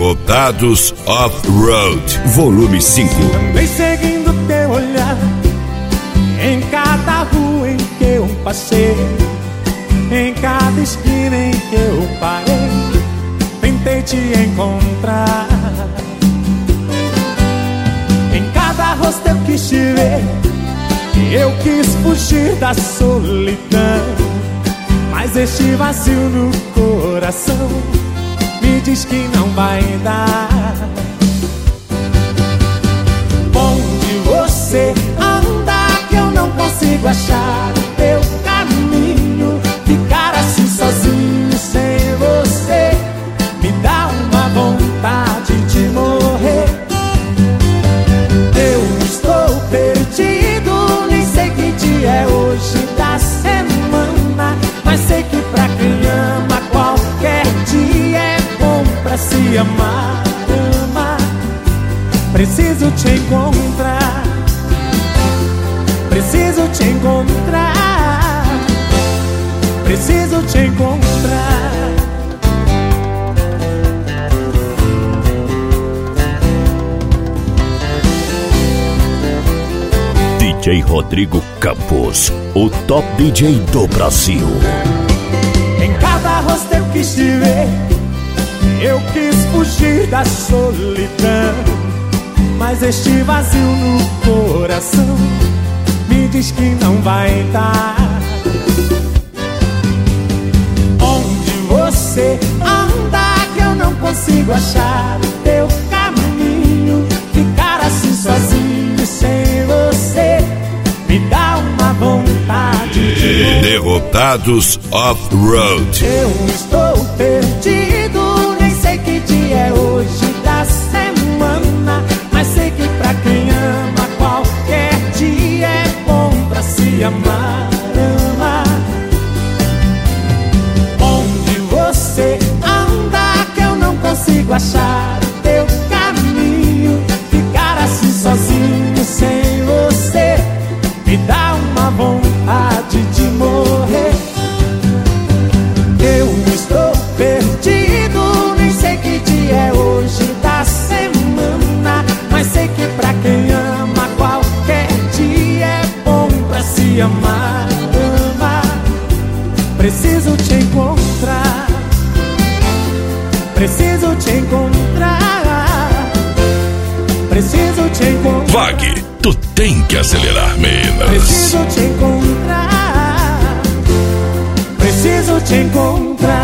Derrotados Off-Road, volume 5. Andei seguindo teu olhar em cada rua em que eu passei, em cada esquina em que eu parei, tentei te encontrar. Em cada rosto eu quis te ver, eu quis fugir da solidão, mas este vazio no coração me diz que não vai dar. Onde você anda que eu não consigo achar o teu caminho? Ficar assim sozinho sem você me dá uma vontade de morrer. Eu estou perdido, nem sei que dia é hoje da semana, mas sei que pra quem ama qualquer dia é bom pra se amar. Preciso te encontrar, preciso te encontrar, preciso te encontrar. DJ Rodrigo Campos, o top DJ do Brasil. Em cada rosto eu quis te ver, eu quis fugir da solidão, mas este vazio no coração me diz que não vai dar. Onde você anda que eu não consigo achar o teu caminho? Ficar assim sozinho sem você me dá uma vontade de Derrotados Off-Road. Eu estou perdido, nem sei que dia é hoje da semana, mas sei que pra quem ama qualquer dia é bom pra se amar. Onde você anda que eu não consigo achar o teu caminho? Ficar assim sozinho sem você me dá uma vontade de morrer. Eu estou perdido, nem sei que dia é hoje da semana, mas sei que pra quem ama qualquer dia é bom pra se amar. Preciso te encontrar, preciso te encontrar, preciso te encontrar. Vague, tu tem que acelerar menos. Preciso te encontrar, preciso te encontrar.